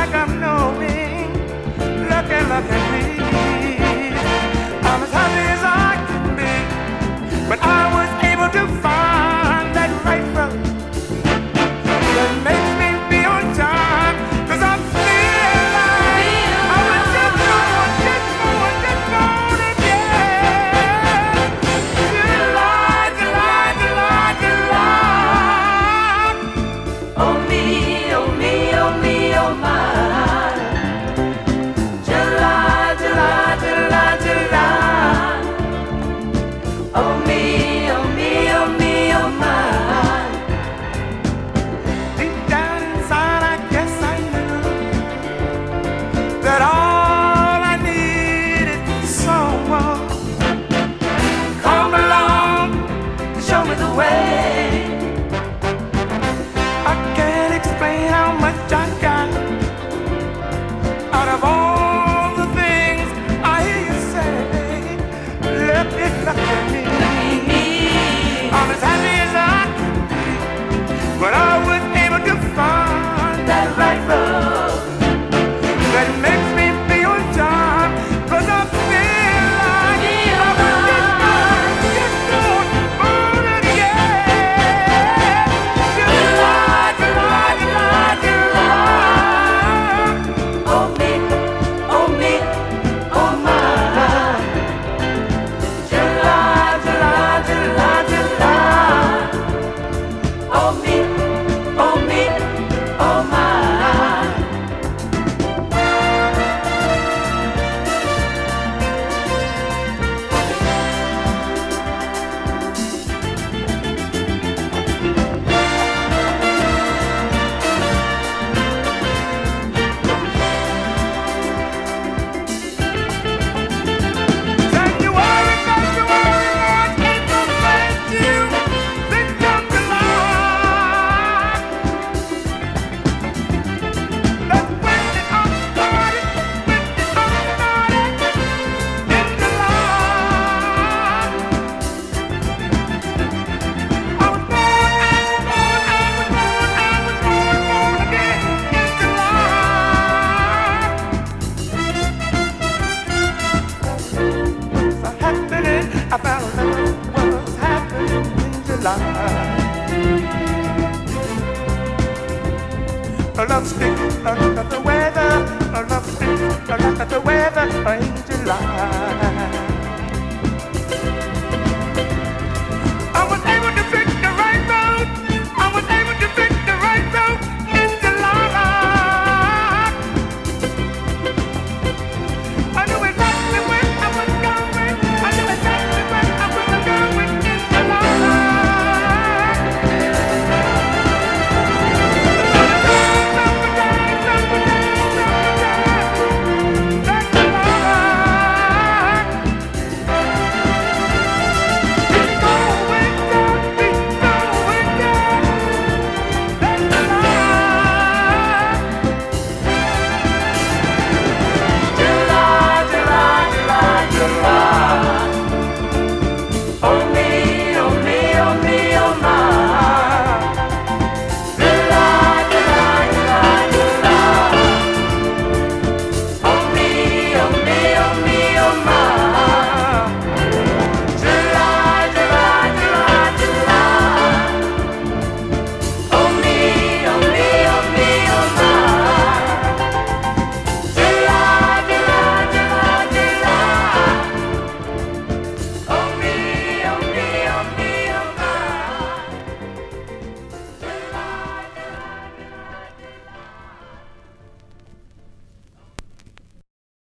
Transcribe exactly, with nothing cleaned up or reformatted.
like I'm knowing. Look at, look at me. I'm as happy as I can be. But I was able to find that right road that makes me be on time. Cause I feel like I was just going, just going, just going again. July, July, July, July. Oh me, oh me, oh me, oh my. July, July, July, July. Oh me, oh me, oh me, oh my. Deep down inside, I guess I knew that all I needed was someone come along to show me the way. I can't explain how much I got out of all the things I hear you say. Look at, look at me. I'm as happy as I can be, but I was able to find that right road that makes me be on time. Cause I feel like I was just going, just going on again. July, July, July, July. Oh me, oh me, oh my. July, July, July, July. Oh me, oh me, oh my. January, February, March, April, May, June, then come July. That's when it all started, when it all started in July. I was born, I was born, I was born, I was born, born again in July. Was happening, I found love was happening in July. A love stick, a love the weather, a love stick, a love the weather in July.